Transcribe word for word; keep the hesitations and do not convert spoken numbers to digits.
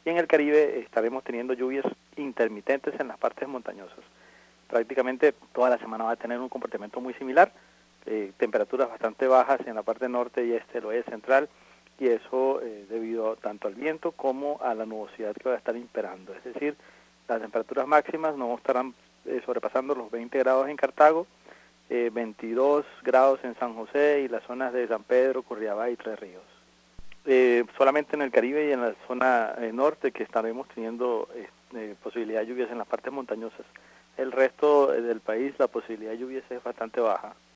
y en el Caribe estaremos teniendo lluvias intermitentes en las partes montañosas. Prácticamente toda la semana va a tener un comportamiento muy similar, eh, temperaturas bastante bajas en la parte norte y este, el oeste central, y eso eh, debido tanto al viento como a la nubosidad que va a estar imperando. Es decir, las temperaturas máximas no estarán eh, sobrepasando los veinte grados en Cartago, eh, veintidós grados en San José y las zonas de San Pedro, Curriabá y Tres Ríos. Eh, solamente en el Caribe y en la zona eh, norte que estaremos teniendo eh, eh, posibilidad de lluvias en las partes montañosas. El resto eh, del país la posibilidad de lluvias es bastante baja.